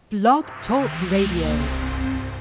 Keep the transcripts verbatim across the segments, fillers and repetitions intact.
Blog Talk Radio.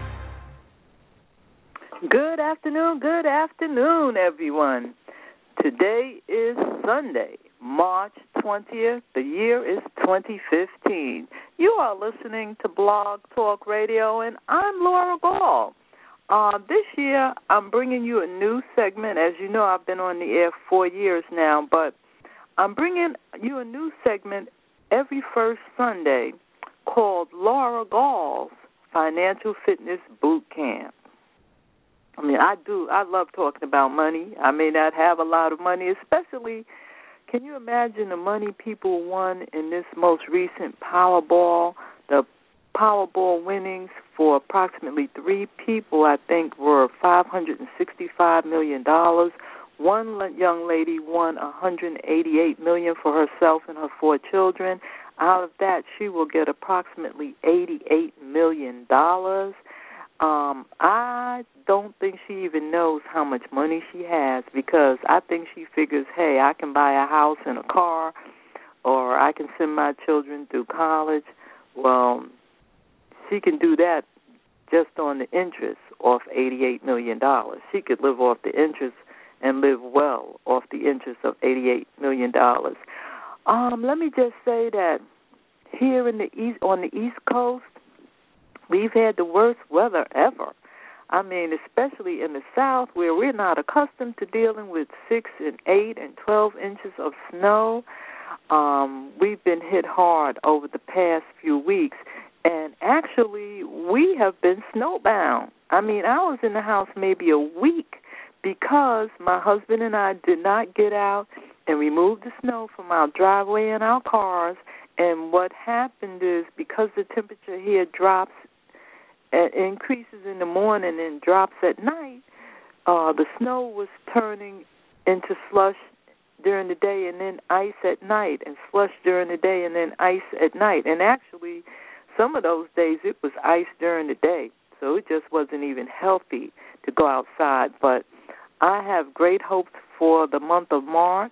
Good afternoon, good afternoon, everyone. Today is Sunday, March twentieth. The year is twenty fifteen. You are listening to Blog Talk Radio, and I'm Laura Gall. Uh, this year, I'm bringing you a new segment. As you know, I've been on the air four years now, but I'm bringing you a new segment every first Sunday called Laura Gall's Financial Fitness Boot Camp. I mean, I do. I love talking about money. I may not have a lot of money, especially, can you imagine the money people won in this most recent Powerball? The Powerball winnings for approximately three people, I think, were five hundred sixty-five million dollars. One young lady won one hundred eighty-eight million dollars for herself and her four children. Out of that, she will get approximately eighty-eight million dollars. Um, I don't think she even knows how much money she has, because I think she figures, hey, I can buy a house and a car, or I can send my children through college. Well, she can do that just on the interest off eighty-eight million dollars. She could live off the interest and live well off the interest of eighty-eight million dollars. Um, let me just say that here in the east, on the East Coast, we've had the worst weather ever. I mean, especially in the South, where we're not accustomed to dealing with six and eight and twelve inches of snow. Um, we've been hit hard over the past few weeks, and actually, we have been snowbound. I mean, I was in the house maybe a week because my husband and I did not get out and remove the snow from our driveway and our cars. And what happened is, because the temperature here drops, it increases in the morning and drops at night, uh, the snow was turning into slush during the day and then ice at night, and slush during the day and then ice at night. And actually, some of those days it was ice during the day, so it just wasn't even healthy to go outside. But I have great hopes for the month of March.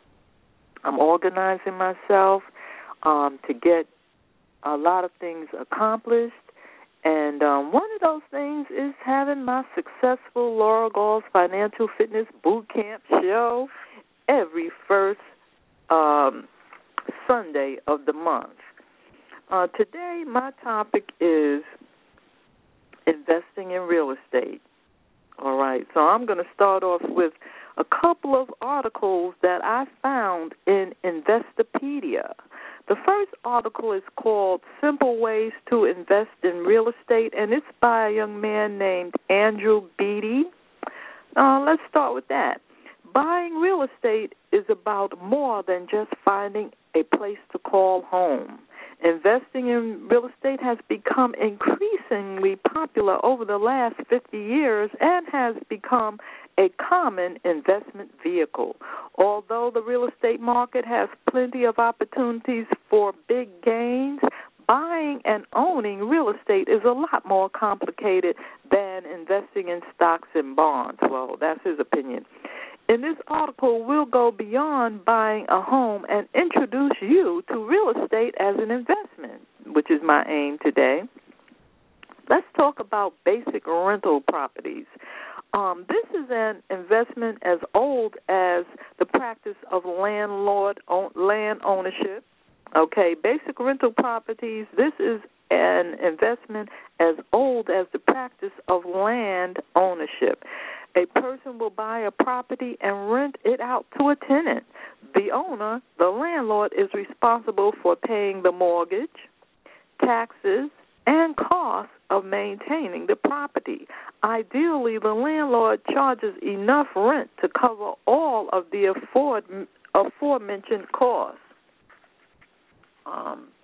I'm organizing myself um, to get a lot of things accomplished. And um, one of those things is having my successful Laura Gall's Financial Fitness Boot Camp show every first um, Sunday of the month. Uh, today, my topic is investing in real estate. All right, so I'm going to start off with a couple of articles that I found in Investopedia. The first article is called Simple Ways to Invest in Real Estate, and it's by a young man named Andrew Beatty. Uh, let's start with that. Buying real estate is about more than just finding a place to call home. Investing in real estate has become increasingly popular over the last fifty years and has become a common investment vehicle. Although the real estate market has plenty of opportunities for big gains, buying and owning real estate is a lot more complicated than investing in stocks and bonds. Well, that's his opinion. In this article, we'll go beyond buying a home and introduce you to real estate as an investment, which is my aim today. Let's talk about basic rental properties. Um, this is an investment as old as the practice of landlord own, land ownership. Okay, basic rental properties, this is an investment as old as the practice of land ownership. A person will buy a property and rent it out to a tenant. The owner, the landlord, is responsible for paying the mortgage, taxes, and costs of maintaining the property. Ideally, the landlord charges enough rent to cover all of the afford, aforementioned costs. Um,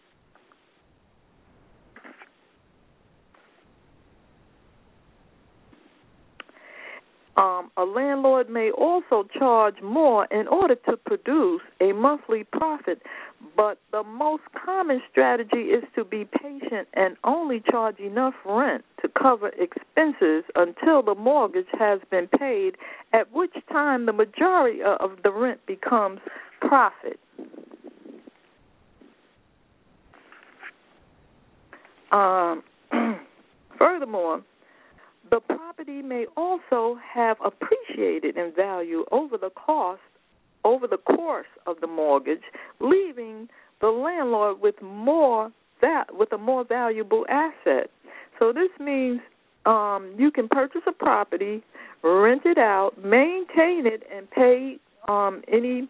Um, a landlord may also charge more in order to produce a monthly profit, but the most common strategy is to be patient and only charge enough rent to cover expenses until the mortgage has been paid, at which time the majority of the rent becomes profit. Um, furthermore, the property may also have appreciated in value over the cost, over the course of the mortgage, leaving the landlord with more that with a more valuable asset. So this means um, you can purchase a property, rent it out, maintain it, and pay um, any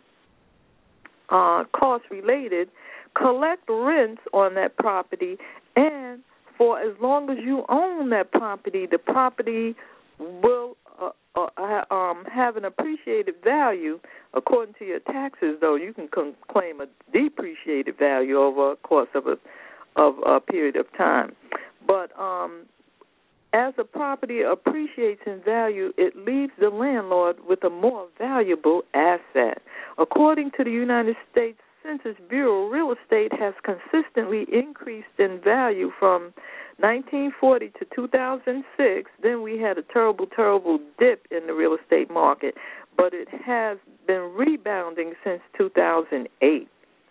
uh, costs related, collect rents on that property, and for as long as you own that property, the property will uh, uh, um, have an appreciated value. According to your taxes, though, you can con- claim a depreciated value over a course of a of a period of time. But um, as a property appreciates in value, it leaves the landlord with a more valuable asset. According to the United States Census Bureau, real estate has consistently increased in value from nineteen forty to two thousand six. Then we had a terrible, terrible dip in the real estate market, but it has been rebounding since two thousand eight.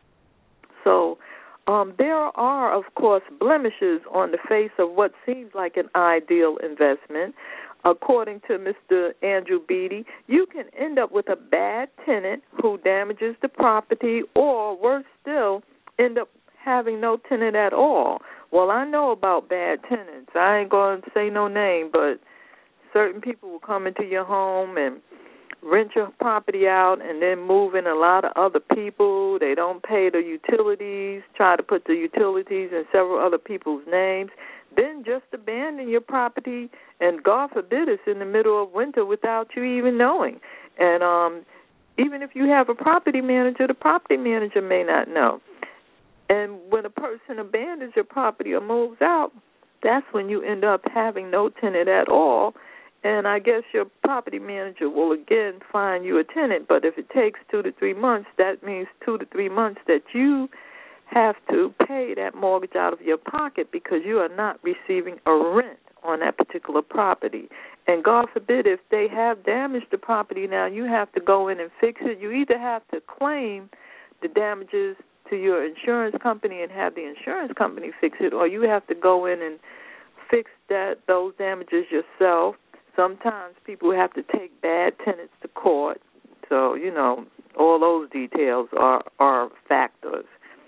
So um, there are, of course, blemishes on the face of what seems like an ideal investment. According to Mister Andrew Beatty, you can end up with a bad tenant who damages the property, or worse still, end up having no tenant at all. Well, I know about bad tenants. I ain't going to say no name, but certain people will come into your home and rent your property out and then move in a lot of other people. They don't pay the utilities, try to put the utilities in several other people's names, then just abandon your property, and God forbid it's in the middle of winter without you even knowing. And um, even if you have a property manager, the property manager may not know. And when a person abandons your property or moves out, that's when you end up having no tenant at all. And I guess your property manager will again find you a tenant. But if it takes two to three months, that means two to three months that you have to pay that mortgage out of your pocket because you are not receiving a rent on that particular property. And God forbid, if they have damaged the property now, you have to go in and fix it. You either have to claim the damages to your insurance company and have the insurance company fix it, or you have to go in and fix that those damages yourself. Sometimes people have to take bad tenants to court. So, you know, all those details are, are factors.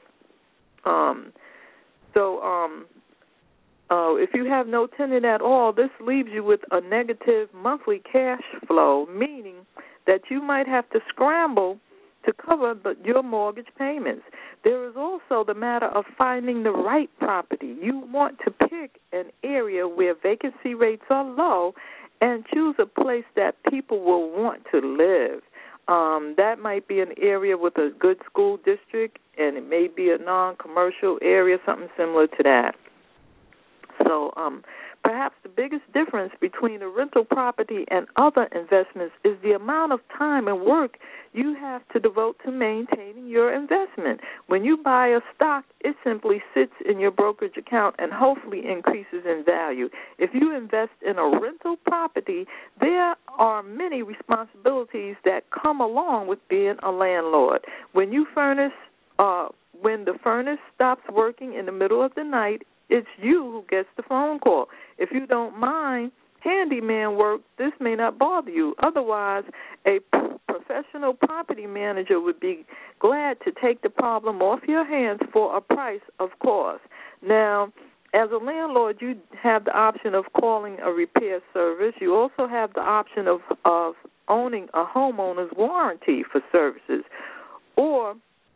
Um, so um, uh, if you have no tenant at all, this leaves you with a negative monthly cash flow, meaning that you might have to scramble to cover the, your mortgage payments. There is also the matter of finding the right property. You want to pick an area where vacancy rates are low and choose a place that people will want to live. Um, that might be an area with a good school district, and it may be a non-commercial area, something similar to that. So um, perhaps the biggest difference between a rental property and other investments is the amount of time and work you have to devote to maintaining your investment. When you buy a stock, it simply sits in your brokerage account and hopefully increases in value. If you invest in a rental property, there are many responsibilities that come along with being a landlord. When you furnace, uh, when the furnace stops working in the middle of the night, it's you who gets the phone call. If you don't mind handyman work, this may not bother you. Otherwise, a professional property manager would be glad to take the problem off your hands for a price, of course. Now, as a landlord, you have the option of calling a repair service. You also have the option of, of owning a homeowner's warranty for services. Or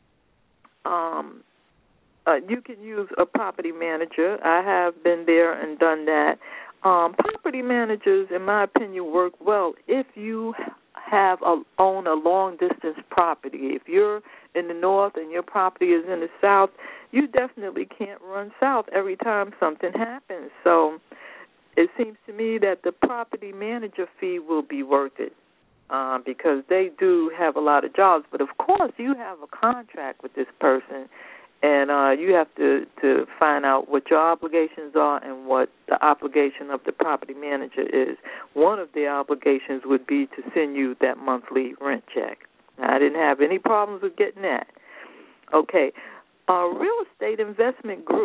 um, uh, you can use a property manager. I have been there and done that. Um, property managers, in my opinion, work well if you have a, own a long-distance property. If you're in the north and your property is in the south, you definitely can't run south every time something happens. So it seems to me that the property manager fee will be worth it uh, because they do have a lot of jobs. But, of course, you have a contract with this person, and uh, you have to, to find out what your obligations are and what the obligation of the property manager is. One of the obligations would be to send you that monthly rent check. Now, I didn't have any problems with getting that. Okay. Uh, real estate investment groups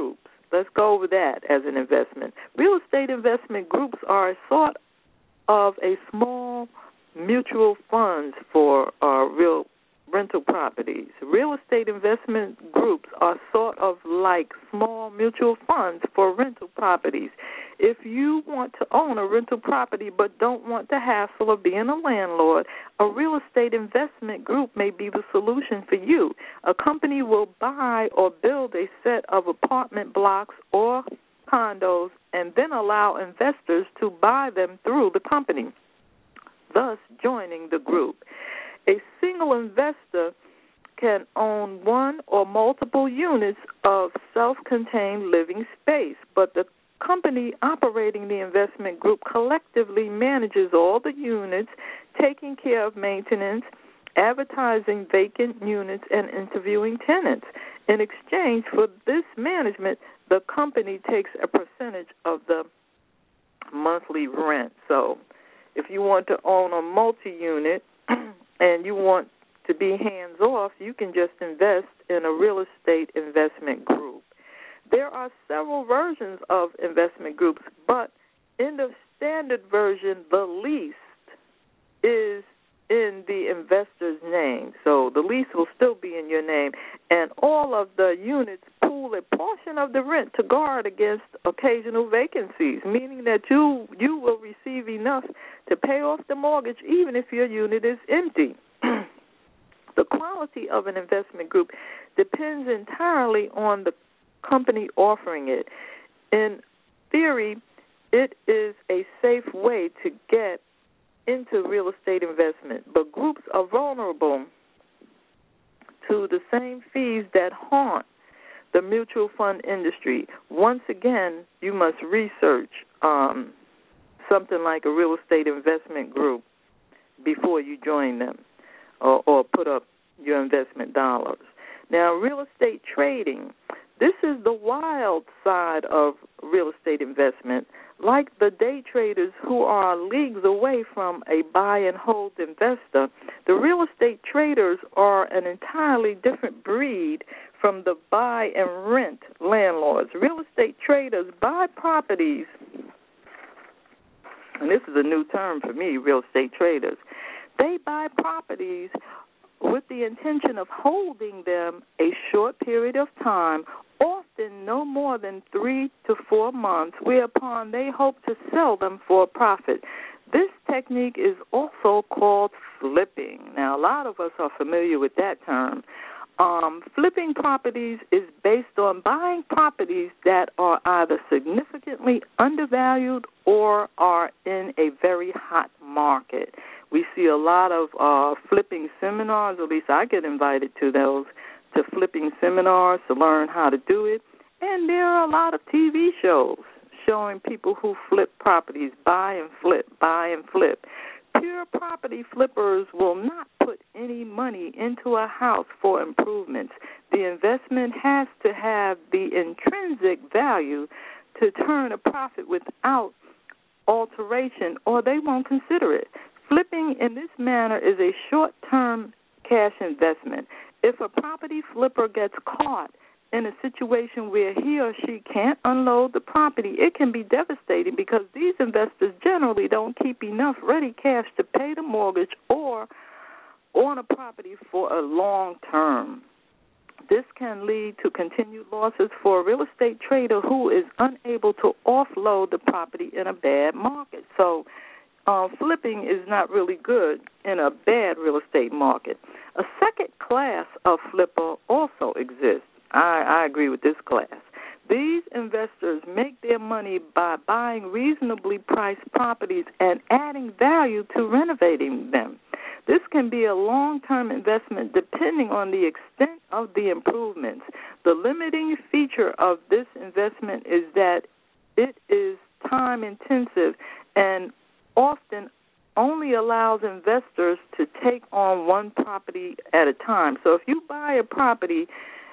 let's go over that as an investment. Real estate investment groups are a sort of a small mutual funds for uh, real rental properties. Real estate investment groups are sort of like small mutual funds for rental properties. If you want to own a rental property but don't want the hassle of being a landlord, a real estate investment group may be the solution for you. A company will buy or build a set of apartment blocks or condos and then allow investors to buy them through the company, thus joining the group. A single investor can own one or multiple units of self-contained living space, but the company operating the investment group collectively manages all the units, taking care of maintenance, advertising vacant units, and interviewing tenants. In exchange for this management, the company takes a percentage of the monthly rent. So if you want to own a multi-unit and you want to be hands-off, you can just invest in a real estate investment group. There are several versions of investment groups, but in the standard version, the lease is in the investor's name. So the lease will still be in your name, and all of the units pool a portion of the rent to guard against occasional vacancies, meaning that you you will receive enough to pay off the mortgage even if your unit is empty. The quality of an investment group depends entirely on the company offering it. In theory, it is a safe way to get into real estate investment, but groups are vulnerable to the same fees that haunt the mutual fund industry. Once again, you must research um, something like a real estate investment group before you join them or, or put up your investment dollars. Now, real estate trading, this is the wild side of real estate investment. Like the day traders who are leagues away from a buy-and-hold investor, the real estate traders are an entirely different breed from the buy-and-rent landlords. Real estate traders buy properties, and this is a new term for me, real estate traders. They buy properties with the intention of holding them a short period of time, often no more than three to four months, whereupon they hope to sell them for a profit. This technique is also called flipping. Now, a lot of us are familiar with that term. Um, flipping properties is based on buying properties that are either significantly undervalued or are in a very hot market. We see a lot of uh, flipping seminars, at least I get invited to those, to flipping seminars to learn how to do it. And there are a lot of T V shows showing people who flip properties, buy and flip, buy and flip. Pure property flippers will not put any money into a house for improvements. The investment has to have the intrinsic value to turn a profit without alteration, or they won't consider it. Flipping in this manner is a short-term cash investment. If a property flipper gets caught in a situation where he or she can't unload the property, it can be devastating because these investors generally don't keep enough ready cash to pay the mortgage or on a property for a long term. This can lead to continued losses for a real estate trader who is unable to offload the property in a bad market. So uh, flipping is not really good in a bad real estate market. A second class of flipper also exists. I, I agree with this class. These investors make their money by buying reasonably priced properties and adding value to renovating them. This can be a long-term investment depending on the extent of the improvements. The limiting feature of this investment is that it is time-intensive and often only allows investors to take on one property at a time. So if you buy a property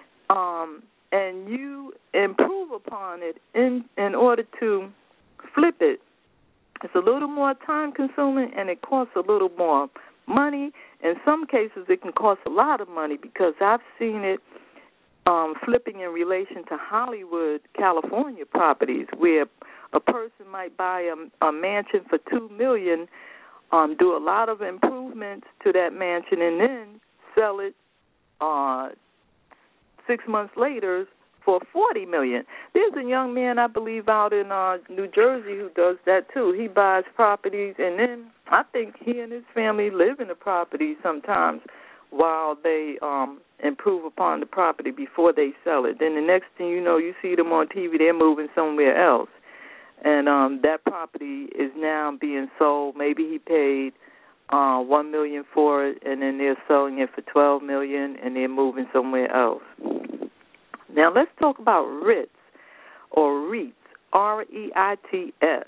um, and you improve upon it in, in order to flip it, it's a little more time-consuming and it costs a little more money. In some cases, it can cost a lot of money because I've seen it um, flipping in relation to Hollywood, California properties, where a person might buy a, a mansion for two million dollars, um, do a lot of improvements to that mansion, and then sell it uh, six months later for forty million dollars. There's a young man, I believe, out in uh, New Jersey who does that too. He buys properties, and then I think he and his family live in the property sometimes while they um, improve upon the property before they sell it. Then the next thing you know, you see them on T V, they're moving somewhere else. And um, that property is now being sold. Maybe he paid uh, one million dollars for it, and then they're selling it for twelve million dollars, and they're moving somewhere else. Now let's talk about REITs, or REITs, R E I T S.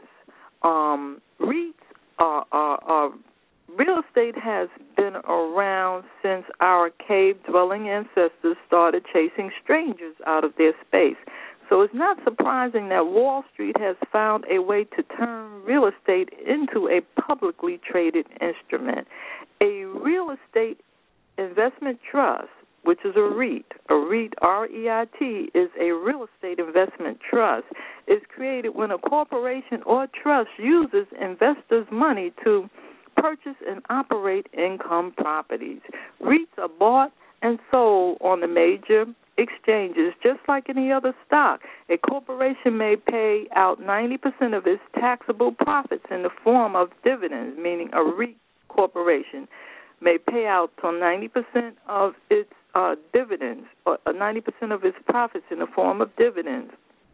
Um, REITs are, are, are real estate has been around since our cave-dwelling ancestors started chasing strangers out of their space. So it's not surprising that Wall Street has found a way to turn real estate into a publicly traded instrument. A real estate investment trust, which is a REIT, a REIT, R E I T, is a real estate investment trust, is created when a corporation or trust uses investors' money to purchase and operate income properties. REITs are bought and sold on the major exchanges just like any other stock. A corporation may pay out ninety percent of its taxable profits in the form of dividends, meaning a REIT corporation may pay out till ninety percent of its uh, dividends, or ninety percent of its profits in the form of dividends,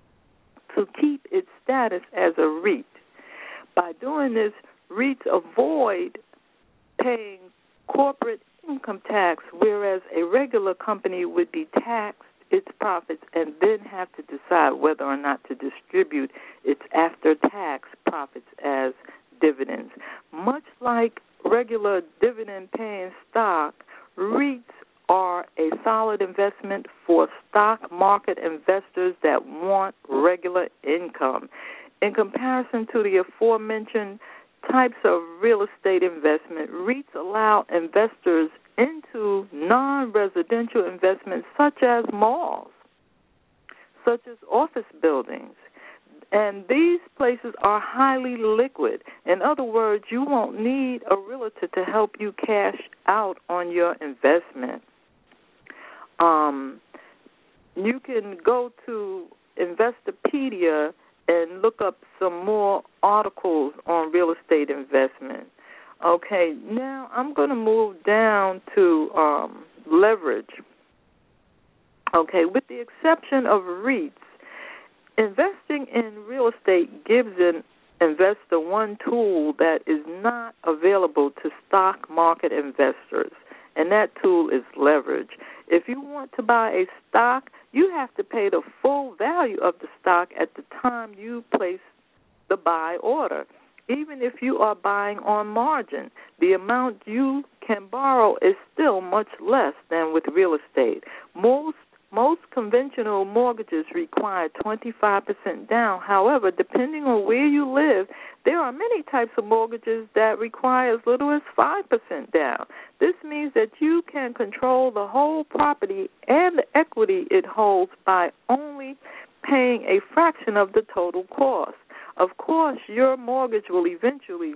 to keep its status as a REIT. By doing this, REITs avoid paying corporate income tax, whereas a regular company would be taxed its profits and then have to decide whether or not to distribute its after-tax profits as dividends. Much like regular dividend-paying stock, REITs are a solid investment for stock market investors that want regular income. In comparison to the aforementioned types of real estate investment, REITs allow investors into non-residential investments such as malls, such as office buildings. And these places are highly liquid. In other words, you won't need a realtor to help you cash out on your investment. Um, you can go to Investopedia and look up some more articles on real estate investment. Okay, now I'm going to move down to um, leverage. Okay, with the exception of REITs, investing in real estate gives an investor one tool that is not available to stock market investors, and that tool is leverage. If you want to buy a stock, you have to pay the full value of the stock at the time you place the buy order. Even if you are buying on margin, the amount you can borrow is still much less than with real estate. Most most conventional mortgages require twenty-five percent down. However, depending on where you live, there are many types of mortgages that require as little as five percent down. This means that you can control the whole property and the equity it holds by only paying a fraction of the total cost. Of course, your mortgage will eventually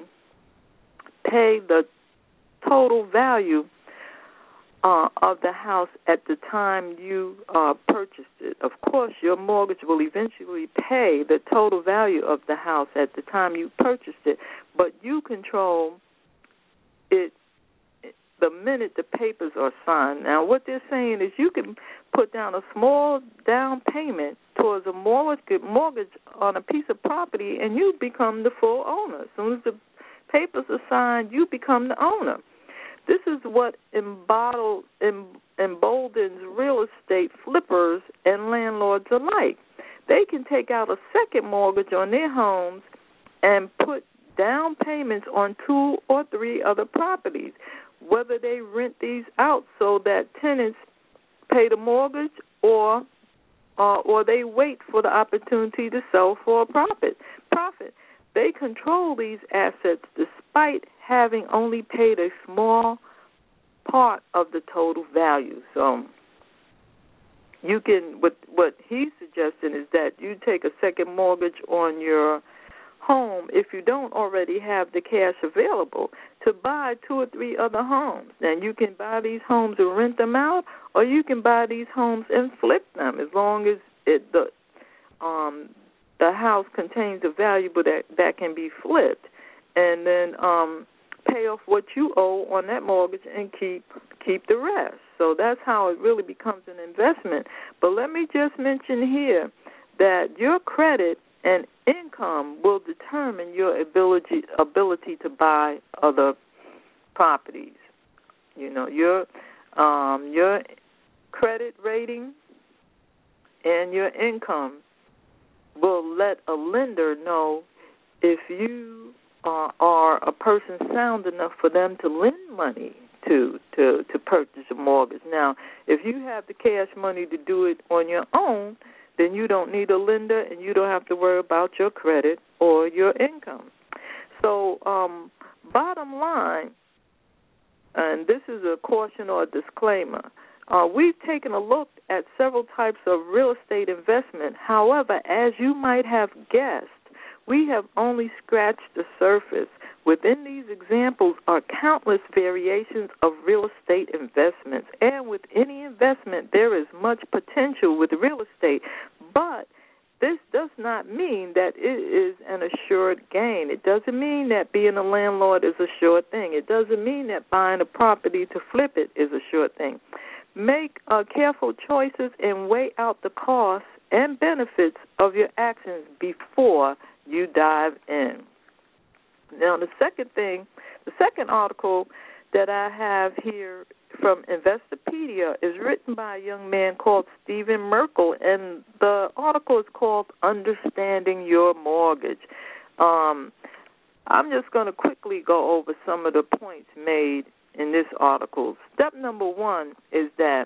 pay the total value uh, of the house at the time you uh, purchased it. Of course, your mortgage will eventually pay the total value of the house at the time you purchased it, but you control it the minute the papers are signed. Now, what they're saying is you can put down a small down payment towards a mortgage mortgage on a piece of property, and you become the full owner. As soon as the papers are signed, you become the owner. This is what embottled, emboldens real estate flippers and landlords alike. They can take out a second mortgage on their homes and put down payments on two or three other properties, whether they rent these out so that tenants pay the mortgage or uh, or they wait for the opportunity to sell for a profit. Profit. They control these assets despite having only paid a small part of the total value. So you can, what, what he's suggesting is that you take a second mortgage on your home if you don't already have the cash available to buy two or three other homes. And you can buy these homes and rent them out, or you can buy these homes and flip them, as long as it, the um, the house contains a valuable that, that can be flipped, and then um, pay off what you owe on that mortgage and keep keep the rest. So that's how it really becomes an investment. But let me just mention here that your credit and income will determine your ability ability to buy other properties. You know, your um, your credit rating and your income will let a lender know if you uh, are a person sound enough for them to lend money to, to to purchase a mortgage. Now, if you have the cash money to do it on your own, then you don't need a lender and you don't have to worry about your credit or your income. So, um, bottom line, and this is a caution or a disclaimer, uh, we've taken a look at several types of real estate investment. However, as you might have guessed, we have only scratched the surface. Within these examples are countless variations of real estate investments, and with any investment there is much potential with real estate, but this does not mean that it is an assured gain. It doesn't mean that being a landlord is a sure thing. It doesn't mean that buying a property to flip it is a sure thing. Make uh, careful choices and weigh out the costs and benefits of your actions before you dive in. Now, the second thing, the second article that I have here from Investopedia is written by a young man called Stephen Merkel, and the article is called Understanding Your Mortgage. Um, I'm just going to quickly go over some of the points made in this article. Step number one is that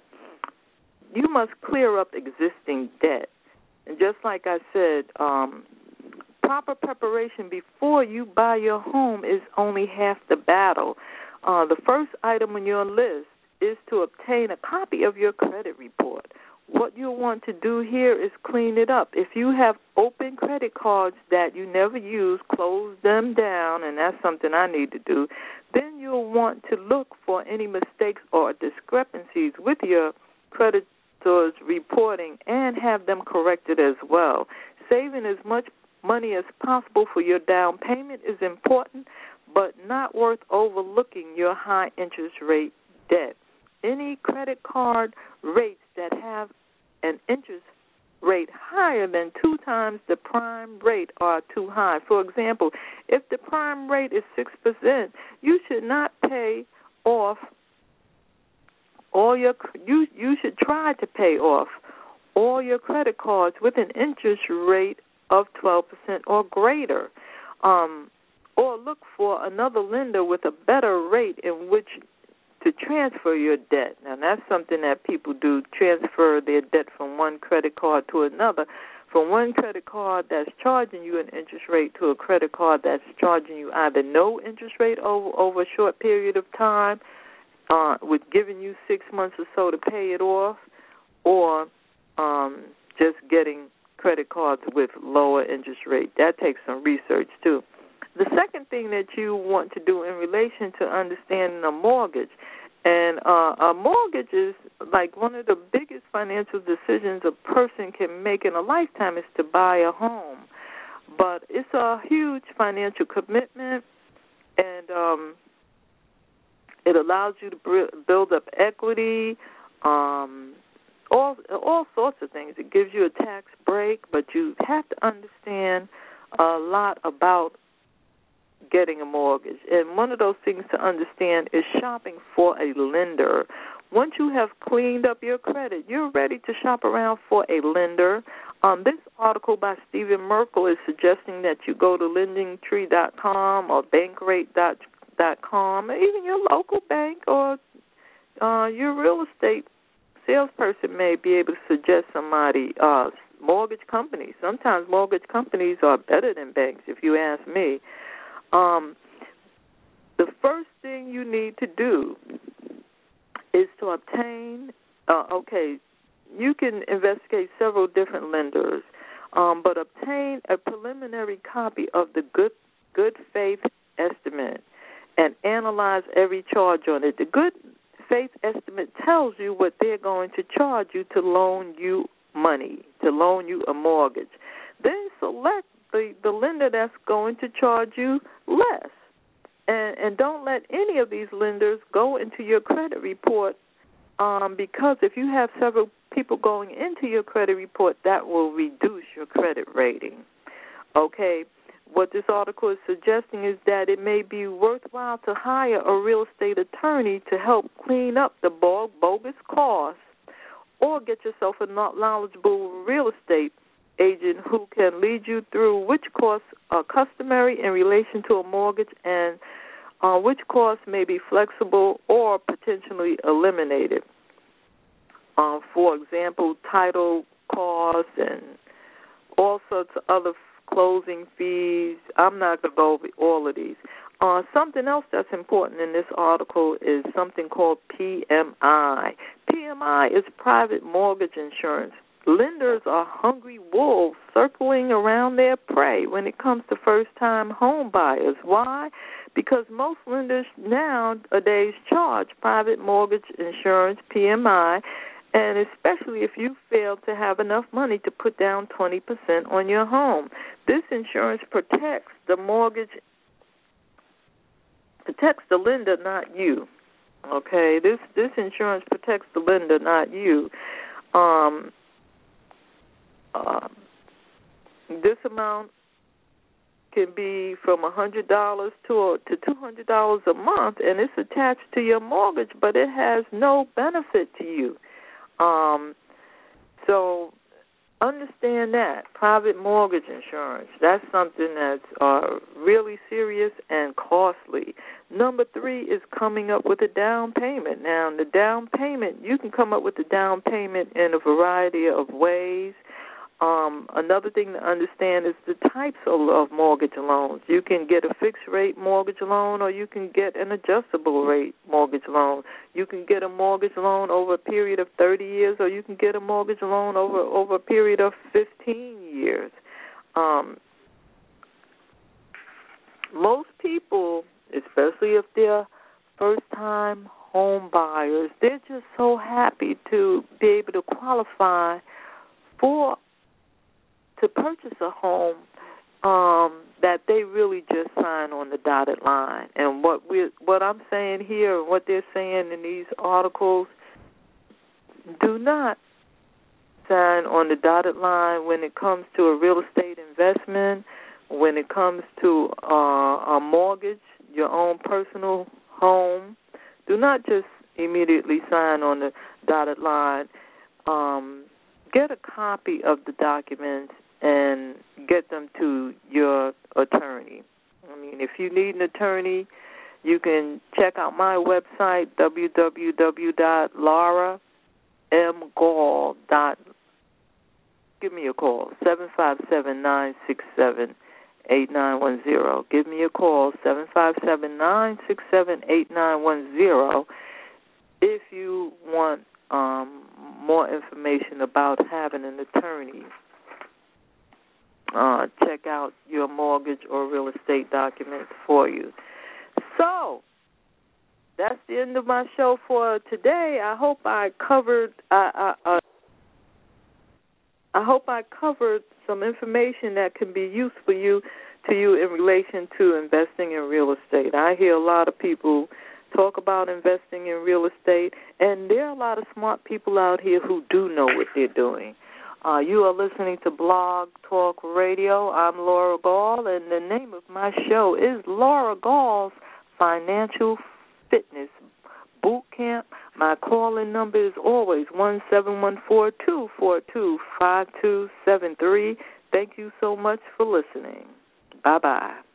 you must clear up existing debt. And just like I said, um, proper preparation before you buy your home is only half the battle. Uh, the first item on your list is to obtain a copy of your credit report. What you'll want to do here is clean it up. If you have open credit cards that you never use, close them down, and that's something I need to do. Then you'll want to look for any mistakes or discrepancies with your creditors' reporting and have them corrected as well. Saving as much money as possible for your down payment is important, but not worth overlooking your high interest rate debt. Any credit card rates that have an interest rate higher than two times the prime rate are too high. For example, if the prime rate is six percent, you should not pay off all your you you should try to pay off all your credit cards with an interest rate of twelve percent or greater. Um, or look for another lender with a better rate in which to transfer your debt. Now, that's something that people do, transfer their debt from one credit card to another, from one credit card that's charging you an interest rate to a credit card that's charging you either no interest rate over, over a short period of time, uh, with giving you six months or so to pay it off, or um, just getting credit cards with lower interest rate. That takes some research, too. The second thing that you want to do in relation to understanding a mortgage, and uh, a mortgage is like one of the biggest financial decisions a person can make in a lifetime is to buy a home. But it's a huge financial commitment, and um, it allows you to build up equity, um, all all sorts of things. It gives you a tax break, but you have to understand a lot about getting a mortgage. And one of those things to understand is shopping for a lender. Once you have cleaned up your credit, you're ready to shop around for a lender. Um, this article by Stephen Merkel is suggesting that you go to lending tree dot com or bankrate dot com, or even your local bank or uh, your real estate salesperson may be able to suggest somebody, uh, mortgage companies. Sometimes mortgage companies are better than banks, if you ask me. Um, the first thing you need to do is to obtain, uh, okay, you can investigate several different lenders, um, but obtain a preliminary copy of the good good faith estimate and analyze every charge on it. The good faith estimate tells you what they're going to charge you to loan you money, to loan you a mortgage. Then select the, the lender that's going to charge you less. And, and don't let any of these lenders go into your credit report, um, because if you have several people going into your credit report, that will reduce your credit rating. Okay, what this article is suggesting is that it may be worthwhile to hire a real estate attorney to help clean up the bogus costs, or get yourself a knowledgeable real estate agent who can lead you through which costs are customary in relation to a mortgage and uh, which costs may be flexible or potentially eliminated. Uh, for example, title costs and all sorts of other closing fees. I'm not going to go over all of these. Uh, something else that's important in this article is something called P M I. P M I is private mortgage insurance. Lenders are hungry wolves circling around their prey when it comes to first-time home buyers. Why? Because most lenders nowadays charge private mortgage insurance, P M I, and especially if you fail to have enough money to put down twenty percent on your home. This insurance protects the mortgage, protects the lender, not you. Okay, this this insurance protects the lender, not you. Um, uh, this amount can be from one hundred dollars to to two hundred dollars a month, and it's attached to your mortgage, but it has no benefit to you. Um, so understand that. Private mortgage insurance, that's something that's uh, really serious and costly. Number three is coming up with a down payment. Now, the down payment, you can come up with a down payment in a variety of ways. Um, another thing to understand is the types of, of mortgage loans. You can get a fixed-rate mortgage loan, or you can get an adjustable-rate mortgage loan. You can get a mortgage loan over a period of thirty years, or you can get a mortgage loan over, over a period of fifteen years. Um, most people, especially if they're first-time home buyers, they're just so happy to be able to qualify for to purchase a home um, that they really just sign on the dotted line. And what we what I'm saying here, and what they're saying in these articles, do not sign on the dotted line when it comes to a real estate investment, when it comes to uh, a mortgage, your own personal home. Do not just immediately sign on the dotted line. Um, get a copy of the documents and get them to your attorney. I mean, if you need an attorney, you can check out my website, w w w dot laura m gall dot com. Give me a call, seven five seven, nine six seven, eight nine one zero. Give me a call, seven five seven, nine six seven, eight nine one zero, if you want um, more information about having an attorney Uh, check out your mortgage or real estate documents for you. So, that's the end of my show for today. I hope I covered. Uh, uh, uh, I hope I covered some information that can be useful for you to you in relation to investing in real estate. I hear a lot of people talk about investing in real estate, and there are a lot of smart people out here who do know what they're doing. Uh, you are listening to Blog Talk Radio. I'm Laura Gall, and the name of my show is Laura Gall's Financial Fitness Boot Camp. My call-in number is always one seven one four, two four two, five two seven three. Thank you so much for listening. Bye-bye.